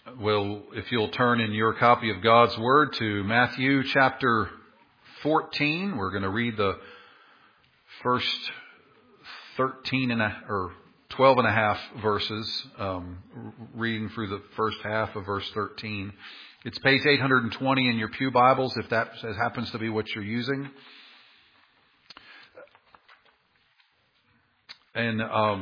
If you'll turn in your copy of God's Word to Matthew chapter 14, we're going to read the first 12 and a half verses, reading through the first half of verse 13. It's page 820 in your pew Bibles, if that happens to be what you're using. And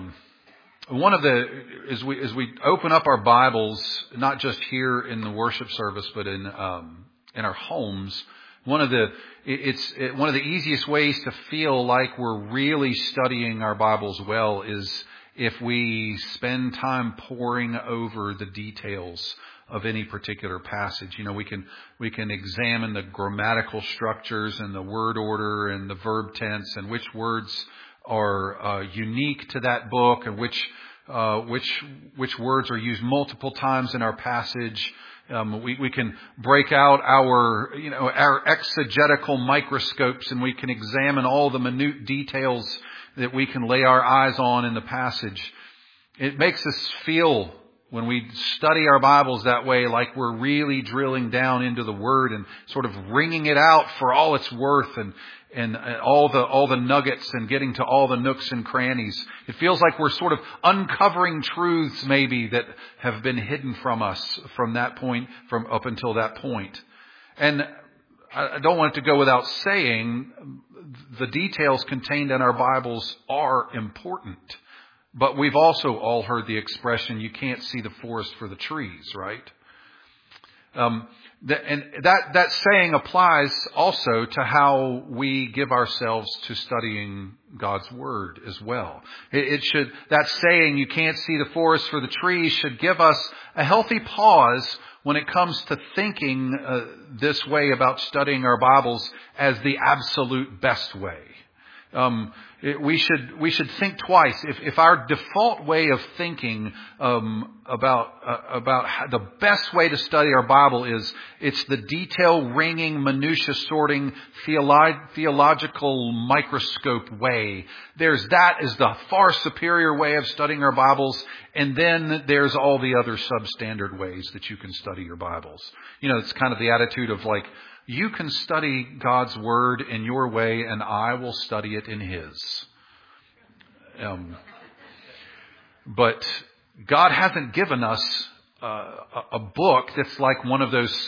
as we open up our Bibles, not just here in the worship service, but in our homes, one of the easiest ways to feel like we're really studying our Bibles well is if we spend time poring over the details of any particular passage. You know, we can examine the grammatical structures and the word order and the verb tense and which words are unique to that book and which words are used multiple times in our passage. We can break out our exegetical microscopes and we can examine all the minute details that we can lay our eyes on in the passage. It makes us feel, when we study our Bibles that way, like we're really drilling down into the Word and sort of wringing it out for all it's worth and all the nuggets and getting to all the nooks and crannies. It feels like we're sort of uncovering truths maybe that have been hidden from us from that point, from up until that point. And I don't want it to go without saying, the details contained in our Bibles are important. But we've also all heard the expression, you can't see the forest for the trees, right? And that saying applies also to how we give ourselves to studying God's Word as well. That saying, you can't see the forest for the trees, should give us a healthy pause when it comes to thinking this way about studying our Bibles as the absolute best way. We should think twice. If our default way of thinking about how the best way to study our Bible is it's the detail wringing, minutia sorting, theological microscope way, that is the far superior way of studying our Bibles. And then there's all the other substandard ways that you can study your Bibles. You know, it's kind of the attitude of like, you can study God's Word in your way and I will study it in His. But God hasn't given us a book that's like one of those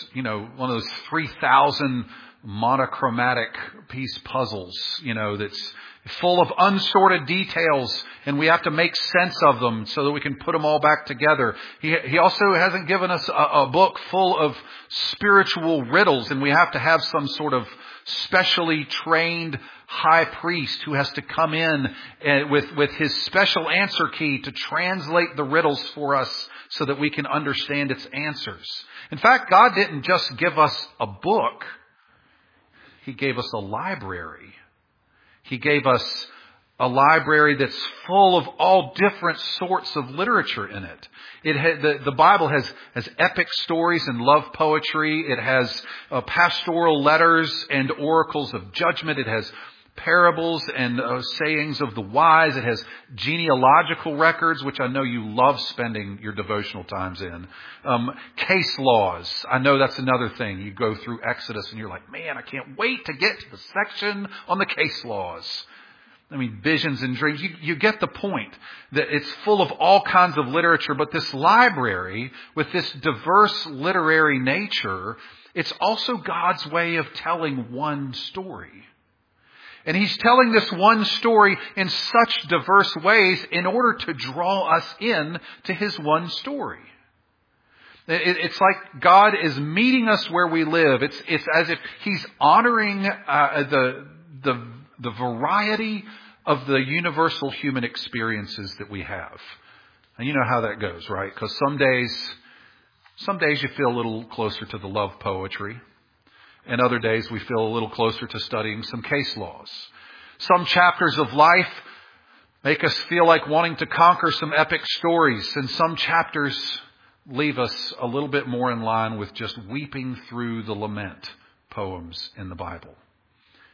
3,000 monochromatic piece puzzles, that's full of unsorted details and we have to make sense of them so that we can put them all back together. He also hasn't given us a book full of spiritual riddles and we have to have some sort of specially trained high priest who has to come in with his special answer key to translate the riddles for us so that we can understand its answers. In fact, God didn't just give us a book. He gave us a library. He gave us a library that's full of all different sorts of literature in it. The Bible has epic stories and love poetry. It has pastoral letters and oracles of judgment. It has parables and sayings of the wise. It has genealogical records, which I know you love spending your devotional times in. Case laws. I know that's another thing. You go through Exodus and you're like, man, I can't wait to get to the section on the case laws. I mean, visions and dreams. You get the point that it's full of all kinds of literature, but this library with this diverse literary nature, it's also God's way of telling one story. And He's telling this one story in such diverse ways in order to draw us in to His one story. It's like God is meeting us where we live. It's as if He's honoring the variety of the universal human experiences that we have. And you know how that goes, right? Because some days you feel a little closer to the love poetry. And other days we feel a little closer to studying some case laws. Some chapters of life make us feel like wanting to conquer some epic stories. And some chapters leave us a little bit more in line with just weeping through the lament poems in the Bible.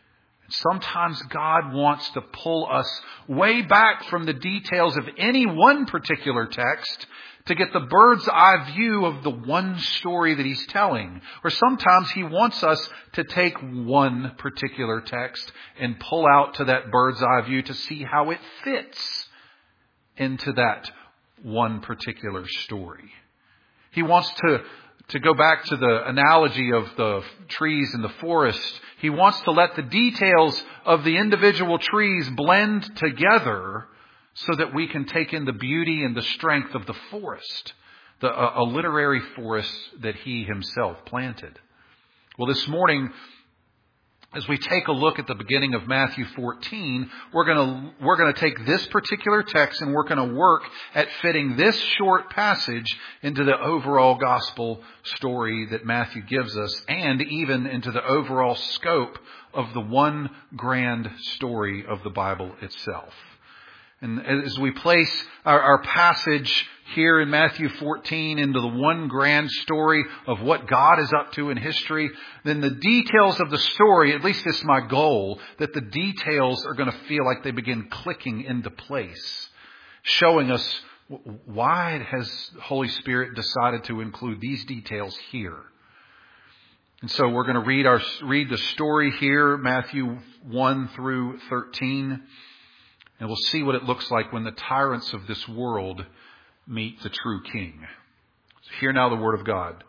Sometimes God wants to pull us way back from the details of any one particular text to get the bird's eye view of the one story that He's telling. Or sometimes He wants us to take one particular text and pull out to that bird's eye view to see how it fits into that one particular story. He wants to go back to the analogy of the trees in the forest. He wants to let the details of the individual trees blend together so that we can take in the beauty and the strength of the forest, a literary forest that He Himself planted. Well, this morning, as we take a look at the beginning of Matthew 14, we're going to take this particular text and we're going to work at fitting this short passage into the overall gospel story that Matthew gives us, and even into the overall scope of the one grand story of the Bible itself. And as we place our passage here in Matthew 14 into the one grand story of what God is up to in history, then the details of the story, at least it's my goal, that the details are going to feel like they begin clicking into place, showing us why has Holy Spirit decided to include these details here. And so we're going to read the story here, Matthew 1 through 13. And we'll see what it looks like when the tyrants of this world meet the true King. So hear now the word of God.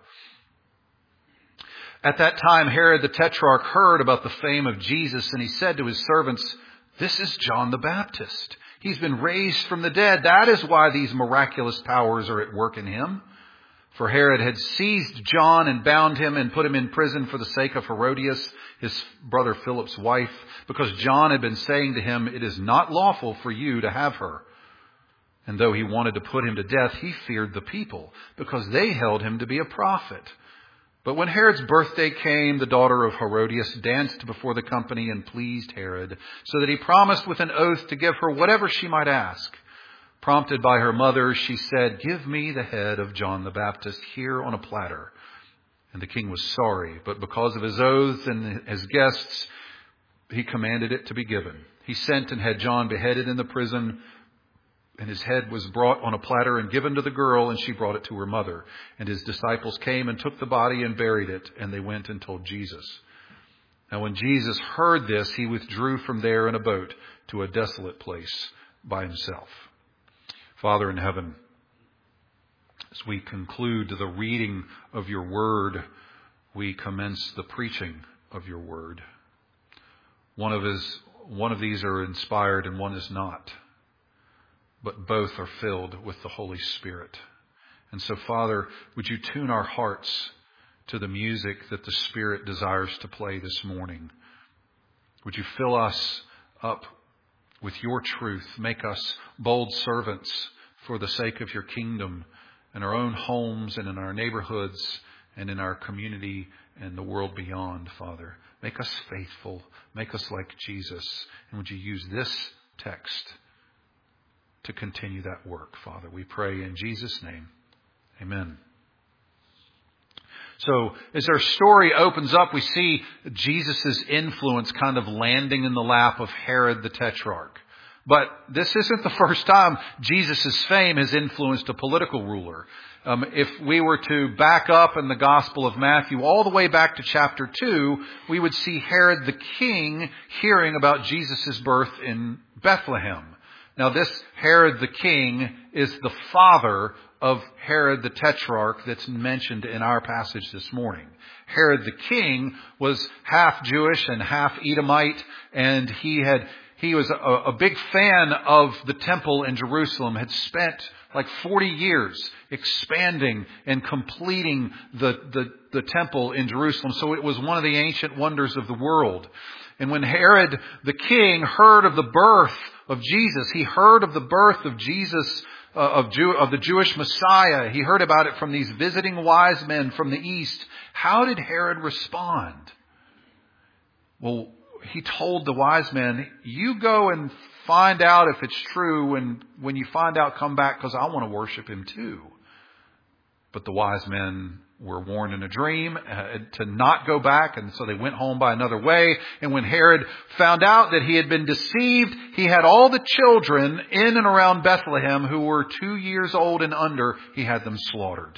At that time, Herod the Tetrarch heard about the fame of Jesus, and he said to his servants, "This is John the Baptist. He's been raised from the dead. That is why these miraculous powers are at work in him." For Herod had seized John and bound him and put him in prison for the sake of Herodias, his brother Philip's wife, because John had been saying to him, "It is not lawful for you to have her." And though he wanted to put him to death, he feared the people, because they held him to be a prophet. But when Herod's birthday came, the daughter of Herodias danced before the company and pleased Herod, so that he promised with an oath to give her whatever she might ask. Prompted by her mother, she said, "Give me the head of John the Baptist here on a platter." And the king was sorry, but because of his oaths and his guests, he commanded it to be given. He sent and had John beheaded in the prison, and his head was brought on a platter and given to the girl, and she brought it to her mother. And his disciples came and took the body and buried it, and they went and told Jesus. Now when Jesus heard this, he withdrew from there in a boat to a desolate place by himself. Father in heaven, as we conclude the reading of your word, we commence the preaching of your word. One of these are inspired and one is not, but both are filled with the Holy Spirit. And so, Father, would you tune our hearts to the music that the Spirit desires to play this morning? Would you fill us up with your truth? Make us bold servants for the sake of your kingdom in our own homes and in our neighborhoods and in our community and the world beyond, Father. Make us faithful. Make us like Jesus. And would you use this text to continue that work, Father? We pray in Jesus' name. Amen. So as our story opens up, we see Jesus' influence kind of landing in the lap of Herod the Tetrarch. But this isn't the first time Jesus' fame has influenced a political ruler. If we were to back up in the Gospel of Matthew all the way back to chapter 2, we would see Herod the king hearing about Jesus' birth in Bethlehem. Now this Herod the king is the father of Herod the Tetrarch that's mentioned in our passage this morning. Herod the king was half Jewish and half Edomite, and he was a big fan of the temple in Jerusalem, had spent like 40 years expanding and completing the temple in Jerusalem. So it was one of the ancient wonders of the world. And when Herod the king heard of the birth of Jesus, he heard of the birth of Jesus, of the Jewish Messiah. He heard about it from these visiting wise men from the east. How did Herod respond? Well, he told the wise men, "You go and find out if it's true, and when you find out, come back, because I want to worship him too." But the wise men were warned in a dream to not go back, and so they went home by another way. And when Herod found out that he had been deceived, he had all the children in and around Bethlehem who were 2 years old and under, he had them slaughtered.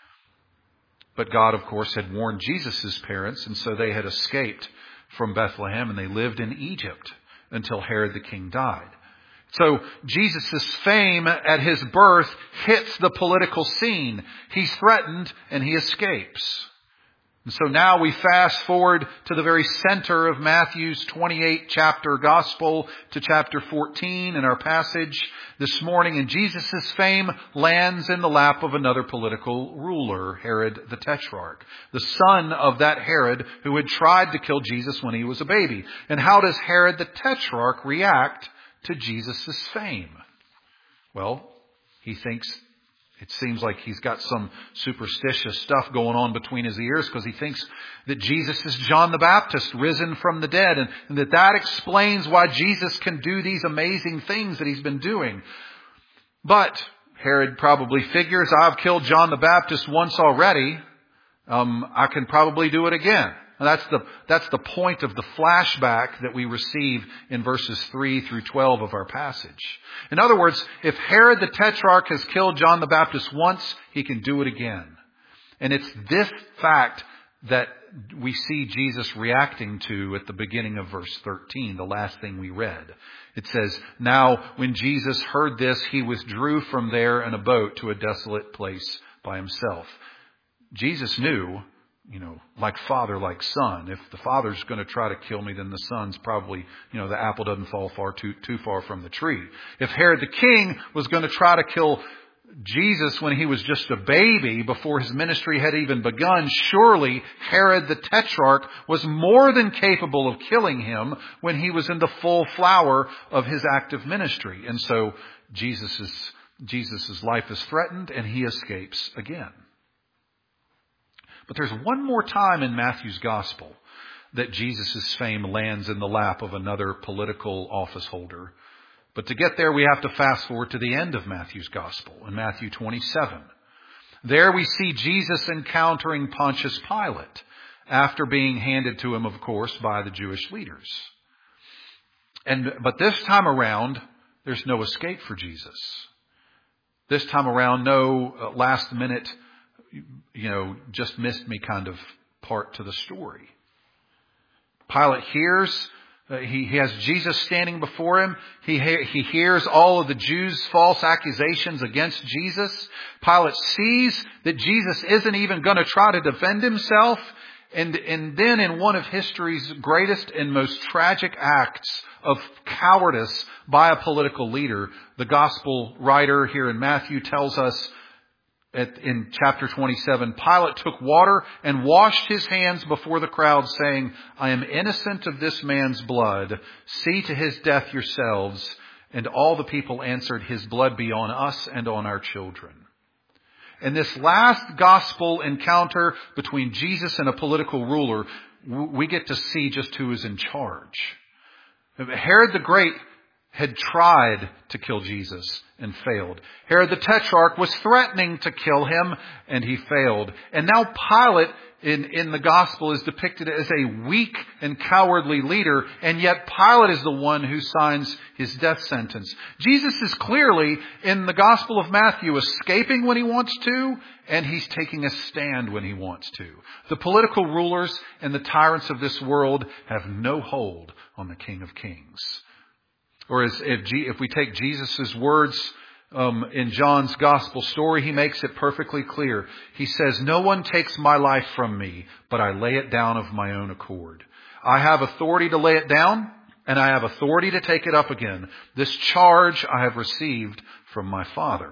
But God, of course, had warned Jesus' parents, and so they had escaped from Bethlehem, and they lived in Egypt until Herod the king died. So Jesus' fame at his birth hits the political scene. He's threatened and he escapes. And so now we fast forward to the very center of Matthew's 28 chapter gospel to chapter 14 in our passage this morning. And Jesus' fame lands in the lap of another political ruler, Herod the Tetrarch, the son of that Herod who had tried to kill Jesus when he was a baby. And how does Herod the Tetrarch react to Jesus' fame? Well, he thinks, it seems like he's got some superstitious stuff going on between his ears, because he thinks that Jesus is John the Baptist risen from the dead, and that explains why Jesus can do these amazing things that he's been doing. But Herod probably figures, I've killed John the Baptist once already. I can probably do it again. That's the point of the flashback that we receive in verses 3 through 12 of our passage. In other words, if Herod the Tetrarch has killed John the Baptist once, he can do it again. And it's this fact that we see Jesus reacting to at the beginning of verse 13, the last thing we read. It says, now when Jesus heard this, he withdrew from there in a boat to a desolate place by himself. Jesus knew, like father, like son. If the father's going to try to kill me, then the son's probably, the apple doesn't fall too far from the tree. If Herod the king was going to try to kill Jesus when he was just a baby, before his ministry had even begun, surely Herod the Tetrarch was more than capable of killing him when he was in the full flower of his active ministry. And so Jesus' life is threatened and he escapes again. But there's one more time in Matthew's gospel that Jesus' fame lands in the lap of another political office holder. But to get there, we have to fast forward to the end of Matthew's gospel, in Matthew 27. There we see Jesus encountering Pontius Pilate, after being handed to him, of course, by the Jewish leaders. But this time around, there's no escape for Jesus. This time around, no last minute, just missed me kind of part to the story. Pilate hears, he has Jesus standing before him. He hears all of the Jews' false accusations against Jesus. Pilate sees that Jesus isn't even going to try to defend himself. And then in one of history's greatest and most tragic acts of cowardice by a political leader, the gospel writer here in Matthew tells us in chapter 27, Pilate took water and washed his hands before the crowd, saying, I am innocent of this man's blood. See to his death yourselves. And all the people answered, his blood be on us and on our children. In this last gospel encounter between Jesus and a political ruler, we get to see just who is in charge. Herod the Great had tried to kill Jesus and failed. Herod the Tetrarch was threatening to kill him and he failed. And now Pilate in the gospel is depicted as a weak and cowardly leader, and yet Pilate is the one who signs his death sentence. Jesus is clearly in the gospel of Matthew escaping when he wants to, and he's taking a stand when he wants to. The political rulers and the tyrants of this world have no hold on the King of Kings. Or if we take Jesus' words in John's gospel story, he makes it perfectly clear. He says, no one takes my life from me, but I lay it down of my own accord. I have authority to lay it down, and I have authority to take it up again. This charge I have received from my Father.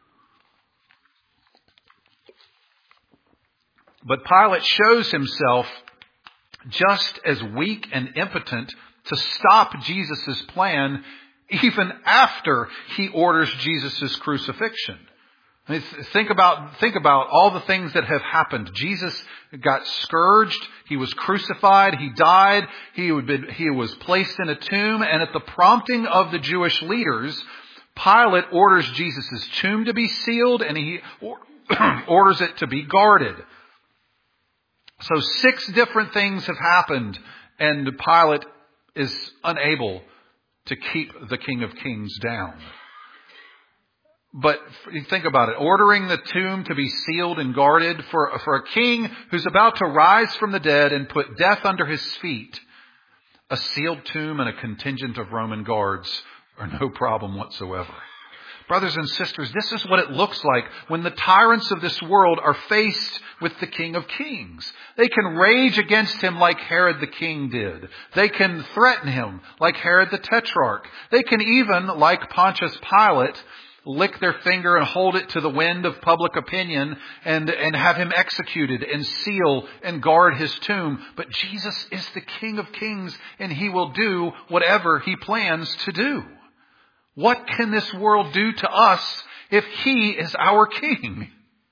But Pilate shows himself just as weak and impotent to stop Jesus' plan, even after he orders Jesus' crucifixion. I mean, think about all the things that have happened. Jesus got scourged. He was crucified. He died. He was placed in a tomb. And at the prompting of the Jewish leaders, Pilate orders Jesus' tomb to be sealed, and he orders it to be guarded. So 6 different things have happened, and Pilate is unable to keep the King of Kings down. But think about it. Ordering the tomb to be sealed and guarded for a king who's about to rise from the dead and put death under his feet. A sealed tomb and a contingent of Roman guards are no problem whatsoever. Brothers and sisters, this is what it looks like when the tyrants of this world are faced with the King of Kings. They can rage against him like Herod the king did. They can threaten him like Herod the Tetrarch. They can even, like Pontius Pilate, lick their finger and hold it to the wind of public opinion and have him executed and seal and guard his tomb. But Jesus is the King of Kings, and he will do whatever he plans to do. What can this world do to us if he is our king?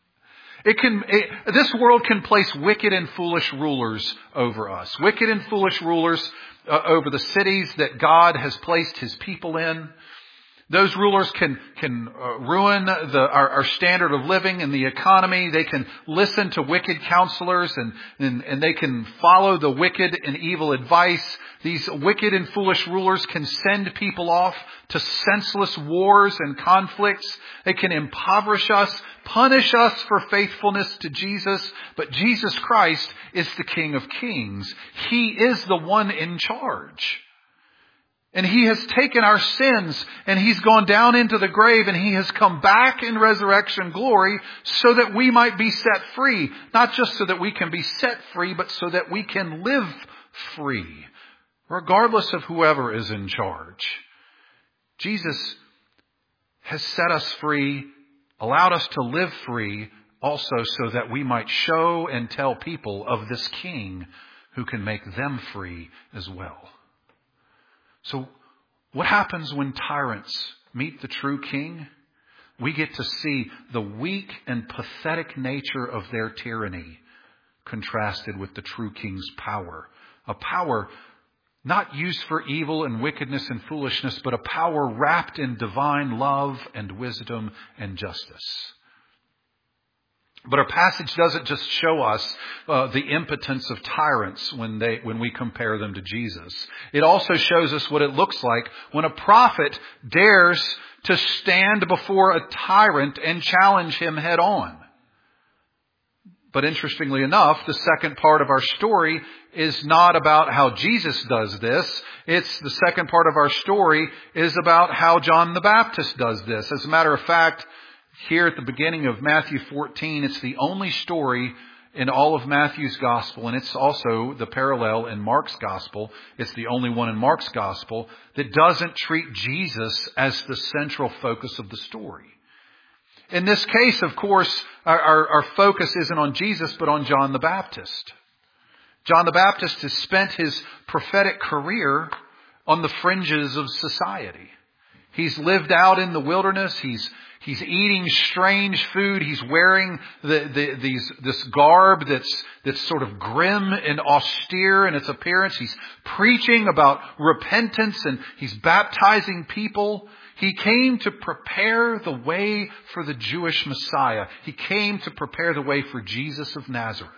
This world can place wicked and foolish rulers over us. Wicked and foolish rulers over the cities that God has placed his people in. Those rulers can ruin our standard of living and the economy. They can listen to wicked counselors and they can follow the wicked and evil advice. These wicked and foolish rulers can send people off to senseless wars and conflicts. They can impoverish us, punish us for faithfulness to Jesus. But Jesus Christ is the King of Kings. He is the one in charge. And he has taken our sins and he's gone down into the grave and he has come back in resurrection glory so that we might be set free. Not just so that we can be set free, but so that we can live free, regardless of whoever is in charge. Jesus has set us free, allowed us to live free, also so that we might show and tell people of this King who can make them free as well. So what happens when tyrants meet the true king? We get to see the weak and pathetic nature of their tyranny contrasted with the true king's power. A power not used for evil and wickedness and foolishness, but a power wrapped in divine love and wisdom and justice. But our passage doesn't just show us the impotence of tyrants when we compare them to Jesus. It also shows us what it looks like when a prophet dares to stand before a tyrant and challenge him head on. But interestingly enough, the second part of our story is not about how Jesus does this. The second part of our story is about how John the Baptist does this. As a matter of fact, here at the beginning of Matthew 14, it's the only story in all of Matthew's gospel, and it's also the parallel in Mark's gospel. It's the only one in Mark's gospel that doesn't treat Jesus as the central focus of the story. In this case, of course, our focus isn't on Jesus, but on John the Baptist. John the Baptist has spent his prophetic career on the fringes of society. He's lived out in the wilderness. He's eating strange food. He's wearing this garb that's sort of grim and austere in its appearance. He's preaching about repentance and he's baptizing people. He came to prepare the way for the Jewish Messiah. He came to prepare the way for Jesus of Nazareth.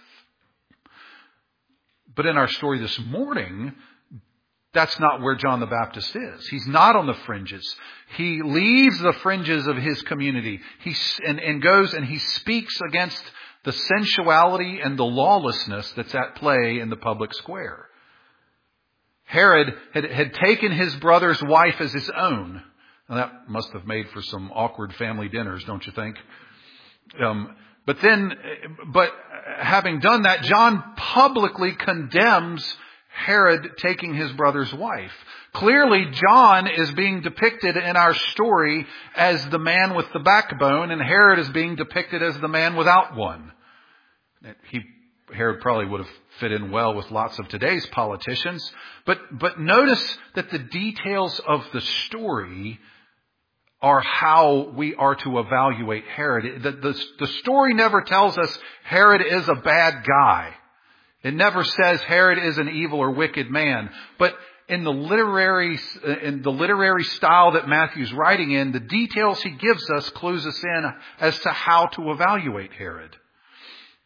But in our story this morning, that's not where John the Baptist is. He's not on the fringes. He leaves the fringes of his community. And goes and he speaks against the sensuality and the lawlessness that's at play in the public square. Herod had taken his brother's wife as his own. Now that must have made for some awkward family dinners, don't you think? But having done that, John publicly condemns Herod taking his brother's wife. Clearly, John is being depicted in our story as the man with the backbone, and Herod is being depicted as the man without one. Herod probably would have fit in well with lots of today's politicians. But notice that the details of the story are how we are to evaluate Herod. The story never tells us Herod is a bad guy. It never says Herod is an evil or wicked man. But in the literary style that Matthew's writing in, the details he gives us clues us in as to how to evaluate Herod.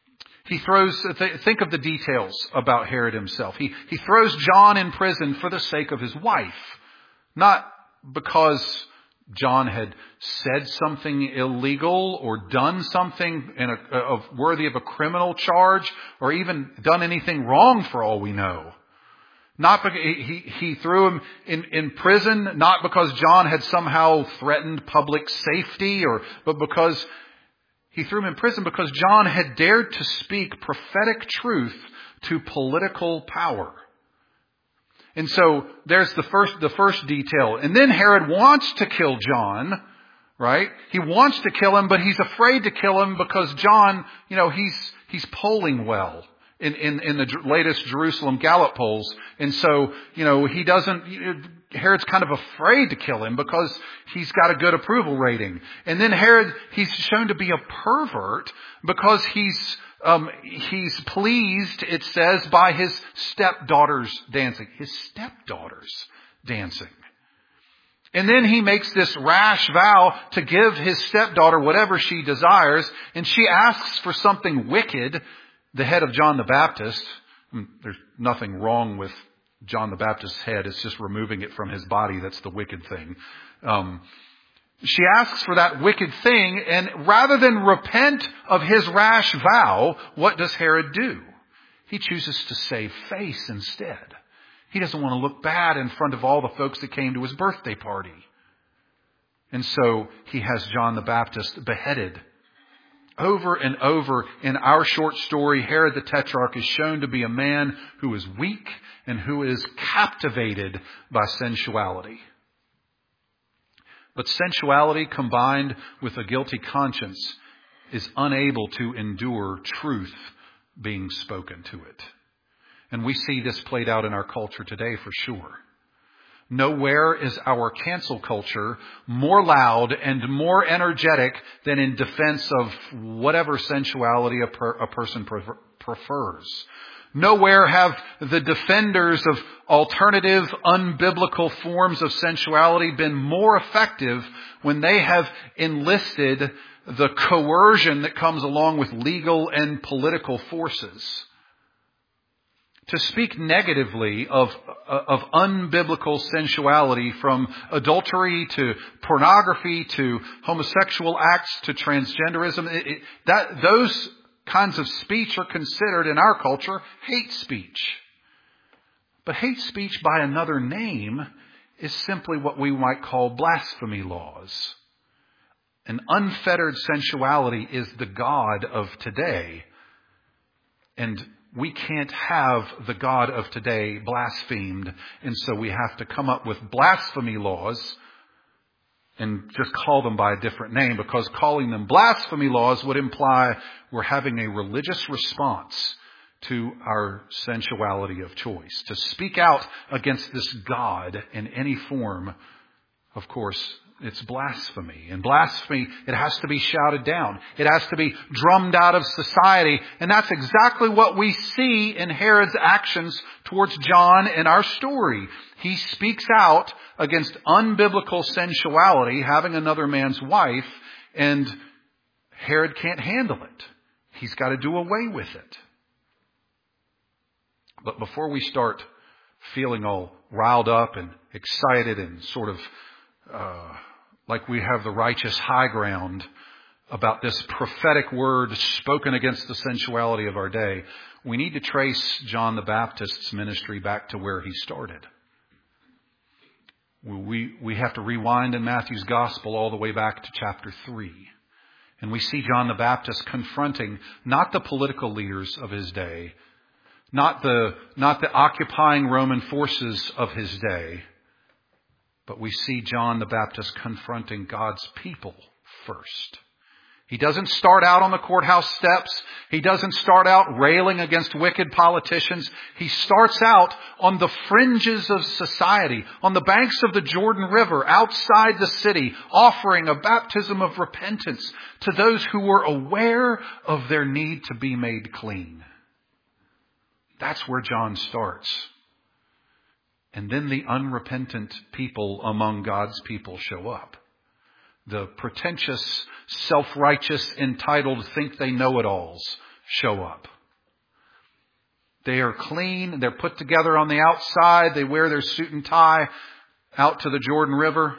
He throws, think of the details about Herod himself. He throws John in prison for the sake of his wife. Not because John had said something illegal or done something worthy of a criminal charge or even done anything wrong for all we know. Not because he threw him in prison, not because John had somehow threatened public safety, but because he threw him in prison because John had dared to speak prophetic truth to political power. And so there's the first detail. And then Herod wants to kill John, right? He wants to kill him, but he's afraid to kill him because John, he's polling well in the latest Jerusalem Gallup polls. And so, Herod's kind of afraid to kill him because he's got a good approval rating. And then Herod, he's shown to be a pervert because he's pleased, it says, by his stepdaughters dancing. His stepdaughters dancing. And then he makes this rash vow to give his stepdaughter whatever she desires. And she asks for something wicked, the head of John the Baptist. There's nothing wrong with John the Baptist's head. It's just removing it from his body. That's the wicked thing. She asks for that wicked thing, and rather than repent of his rash vow, what does Herod do? He chooses to save face instead. He doesn't want to look bad in front of all the folks that came to his birthday party. And so he has John the Baptist beheaded. Over and over in our short story, Herod the Tetrarch is shown to be a man who is weak and who is captivated by sensuality. But sensuality combined with a guilty conscience is unable to endure truth being spoken to it. And we see this played out in our culture today for sure. Nowhere is our cancel culture more loud and more energetic than in defense of whatever sensuality a person prefers. Nowhere have the defenders of alternative, unbiblical forms of sensuality been more effective when they have enlisted the coercion that comes along with legal and political forces. To speak negatively of unbiblical sensuality, from adultery to pornography to homosexual acts to transgenderism, those kinds of speech are considered in our culture hate speech. But hate speech by another name is simply what we might call blasphemy laws. An unfettered sensuality is the God of today. And we can't have the God of today blasphemed. And so we have to come up with blasphemy laws and just call them by a different name, because calling them blasphemy laws would imply we're having a religious response to our sensuality of choice. To speak out against this God in any form, of course, it's blasphemy. And blasphemy, it has to be shouted down. It has to be drummed out of society. And that's exactly what we see in Herod's actions towards John in our story. He speaks out against unbiblical sensuality, having another man's wife, and Herod can't handle it. He's got to do away with it. But before we start feeling all riled up and excited and sort of like we have the righteous high ground about this prophetic word spoken against the sensuality of our day, we need to trace John the Baptist's ministry back to where he started. We have to rewind in Matthew's gospel all the way back to chapter 3. And we see John the Baptist confronting not the political leaders of his day, not the occupying Roman forces of his day, but we see John the Baptist confronting God's people first. He doesn't start out on the courthouse steps. He doesn't start out railing against wicked politicians. He starts out on the fringes of society, on the banks of the Jordan River, outside the city, offering a baptism of repentance to those who were aware of their need to be made clean. That's where John starts. And then the unrepentant people among God's people show up. The pretentious, self-righteous, entitled, think-they-know-it-alls show up. They are clean. They're put together on the outside. They wear their suit and tie out to the Jordan River.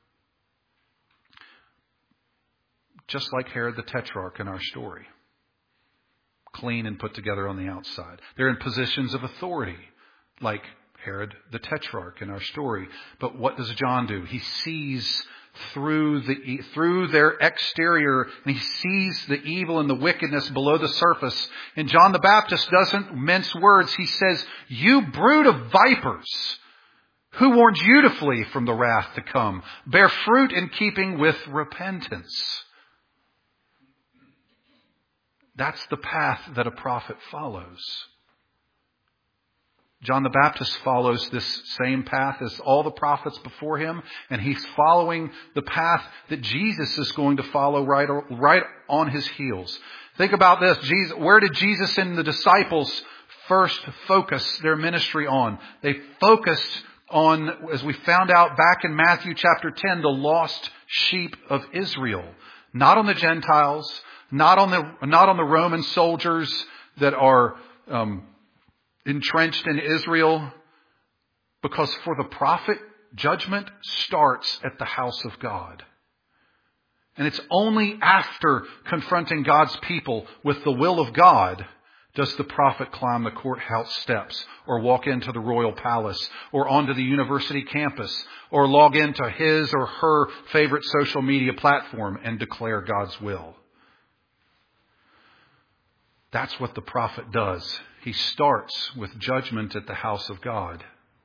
Just like Herod the Tetrarch in our story. Clean and put together on the outside. They're in positions of authority, like Herod the Tetrarch in our story. But what does John do? He sees through their exterior, and he sees the evil and the wickedness below the surface. And John the Baptist doesn't mince words. He says, "You brood of vipers, who warned you to flee from the wrath to come? Bear fruit in keeping with repentance." That's the path that a prophet follows. John the Baptist follows this same path as all the prophets before him, and he's following the path that Jesus is going to follow right on his heels. Think about this. Where did Jesus and the disciples first focus their ministry on? They focused on, as we found out back in Matthew chapter 10, the lost sheep of Israel. Not on the Gentiles, not on the Roman soldiers that are entrenched in Israel, because for the prophet, judgment starts at the house of God. And it's only after confronting God's people with the will of God does the prophet climb the courthouse steps, or walk into the royal palace, or onto the university campus, or log into his or her favorite social media platform and declare God's will. That's what the prophet does. He starts with judgment at the house of God.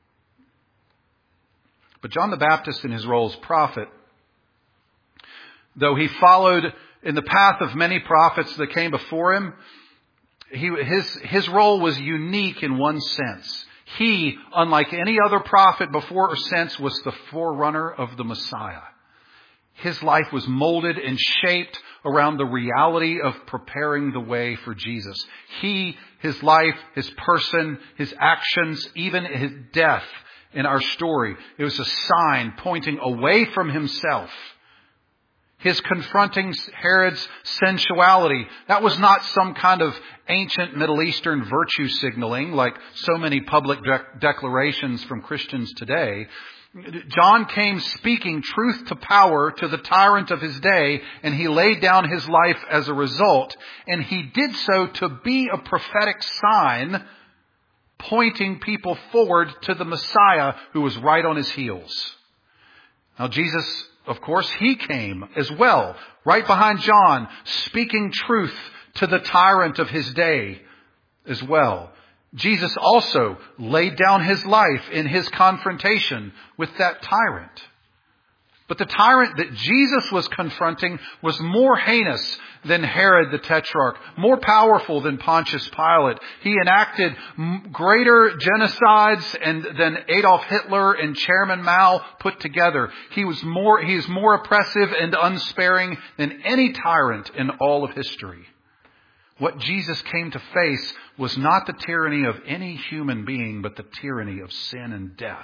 But John the Baptist, in his role as prophet, though he followed in the path of many prophets that came before him, his role was unique in one sense. He, unlike any other prophet before or since, was the forerunner of the Messiah. His life was molded and shaped around the reality of preparing the way for Jesus. His life, his person, his actions, even his death in our story, it was a sign pointing away from himself. His confronting Herod's sensuality, that was not some kind of ancient Middle Eastern virtue signaling like so many public declarations from Christians today. John came speaking truth to power to the tyrant of his day, and he laid down his life as a result. And he did so to be a prophetic sign pointing people forward to the Messiah who was right on his heels. Now Jesus, of course, he came as well, right behind John, speaking truth to the tyrant of his day as well. Jesus also laid down his life in his confrontation with that tyrant. But the tyrant that Jesus was confronting was more heinous than Herod the Tetrarch, more powerful than Pontius Pilate. He enacted greater genocides than Adolf Hitler and Chairman Mao put together. He is more oppressive and unsparing than any tyrant in all of history. What Jesus came to face was not the tyranny of any human being, but the tyranny of sin and death.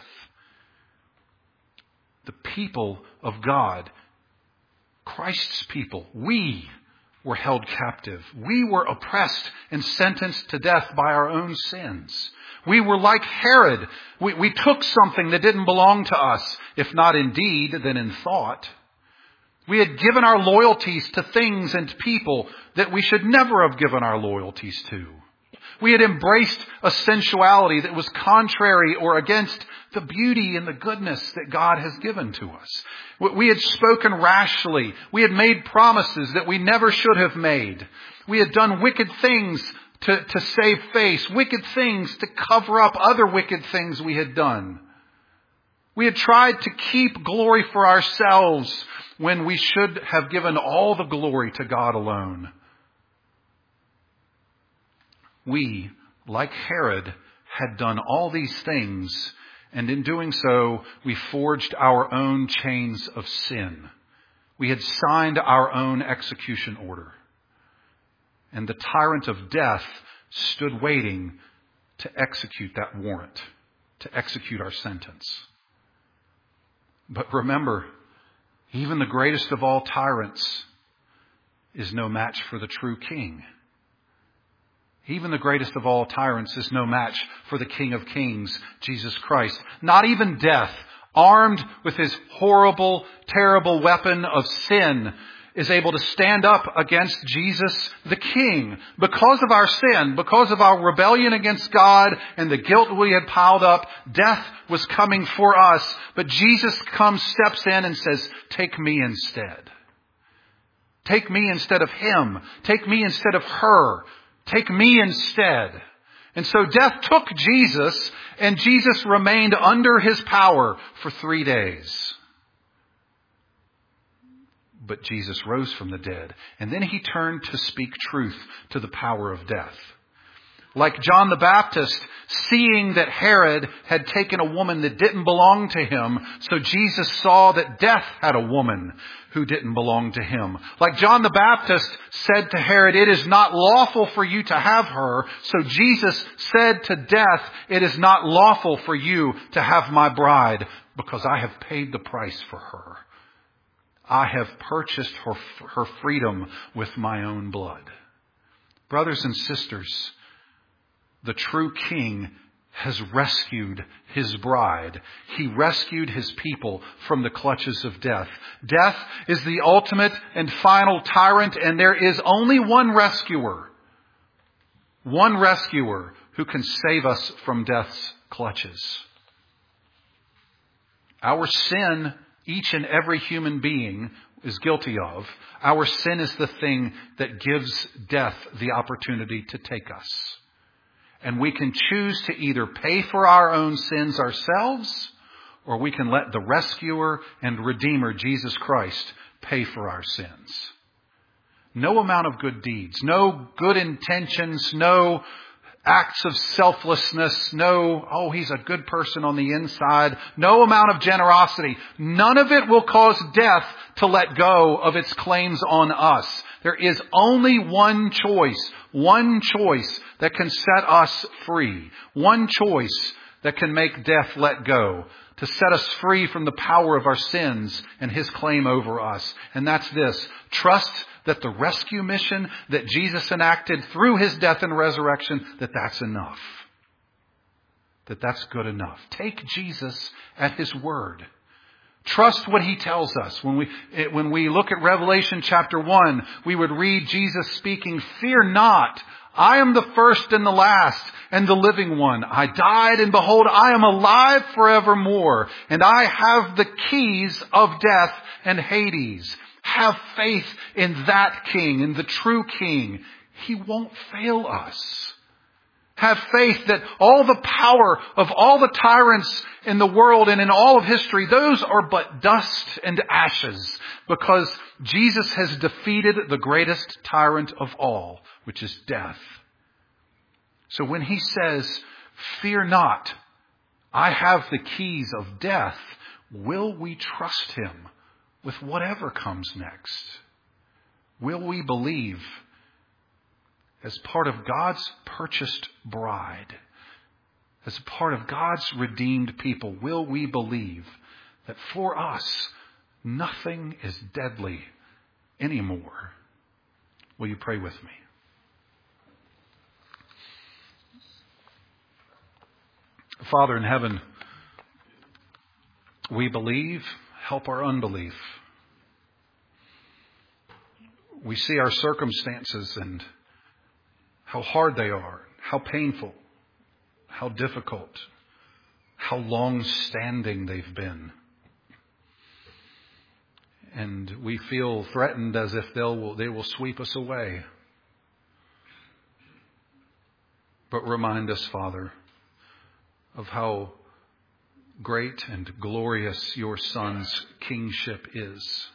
The people of God, Christ's people, we were held captive. We were oppressed and sentenced to death by our own sins. We were like Herod. We took something that didn't belong to us, if not in deed, then in thought. We had given our loyalties to things and people that we should never have given our loyalties to. We had embraced a sensuality that was contrary or against the beauty and the goodness that God has given to us. We had spoken rashly. We had made promises that we never should have made. We had done wicked things to save face, wicked things to cover up other wicked things we had done. We had tried to keep glory for ourselves when we should have given all the glory to God alone. We, like Herod, had done all these things, and in doing so, we forged our own chains of sin. We had signed our own execution order. And the tyrant of death stood waiting to execute that warrant, to execute our sentence. But remember, even the greatest of all tyrants is no match for the true king. Even the greatest of all tyrants is no match for the King of Kings, Jesus Christ. Not even death, armed with his horrible, terrible weapon of sin, is able to stand up against Jesus the King. Because of our sin, because of our rebellion against God and the guilt we had piled up, death was coming for us. But Jesus steps in and says, take me instead. Take me instead of him. Take me instead of her. Take me instead. And so death took Jesus, and Jesus remained under his power for 3 days. But Jesus rose from the dead, and then he turned to speak truth to the power of death. Like John the Baptist, seeing that Herod had taken a woman that didn't belong to him, so Jesus saw that death had a woman who didn't belong to him. Like John the Baptist said to Herod, it is not lawful for you to have her, so Jesus said to death, it is not lawful for you to have my bride, because I have paid the price for her. I have purchased her freedom with my own blood. Brothers and sisters, the true King has rescued his bride. He rescued his people from the clutches of death. Death is the ultimate and final tyrant, and there is only one rescuer who can save us from death's clutches. Our sin, each and every human being is guilty of. Our sin is the thing that gives death the opportunity to take us. And we can choose to either pay for our own sins ourselves, or we can let the rescuer and redeemer, Jesus Christ, pay for our sins. No amount of good deeds, no good intentions, no acts of selflessness, no, he's a good person on the inside, no amount of generosity. None of it will cause death to let go of its claims on us. There is only one choice that can set us free. One choice that can make death let go, to set us free from the power of our sins and his claim over us. And that's this: trust that the rescue mission that Jesus enacted through his death and resurrection, that's enough. That's good enough. Take Jesus at his word. Trust what he tells us. When we look at Revelation chapter 1, we would read Jesus speaking, "Fear not, I am the first and the last and the living one. I died, and behold, I am alive forevermore, and I have the keys of death and Hades." Have faith in that King, in the true King. He won't fail us. Have faith that all the power of all the tyrants in the world and in all of history, those are but dust and ashes, because Jesus has defeated the greatest tyrant of all, which is death. So when he says, "Fear not, I have the keys of death," will we trust him with whatever comes next? Will we believe as part of God's purchased bride, as a part of God's redeemed people? Will we believe that for us, nothing is deadly anymore? Will you pray with me? Father in heaven, we believe. Help our unbelief. We see our circumstances and how hard they are, how painful, how difficult, how long-standing they've been. And we feel threatened as if they will sweep us away. But remind us, Father, of how great and glorious your Son's kingship is.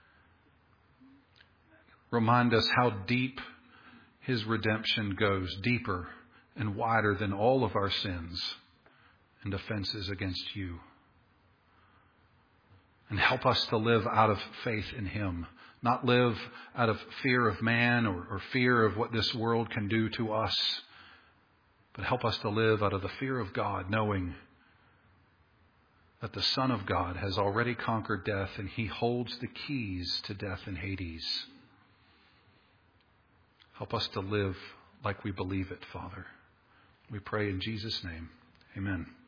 Remind us how deep his redemption goes, deeper and wider than all of our sins and offenses against you. And help us to live out of faith in him, not live out of fear of man or fear of what this world can do to us, but help us to live out of the fear of God, knowing that the Son of God has already conquered death, and he holds the keys to death and Hades. Help us to live like we believe it, Father. We pray in Jesus' name. Amen.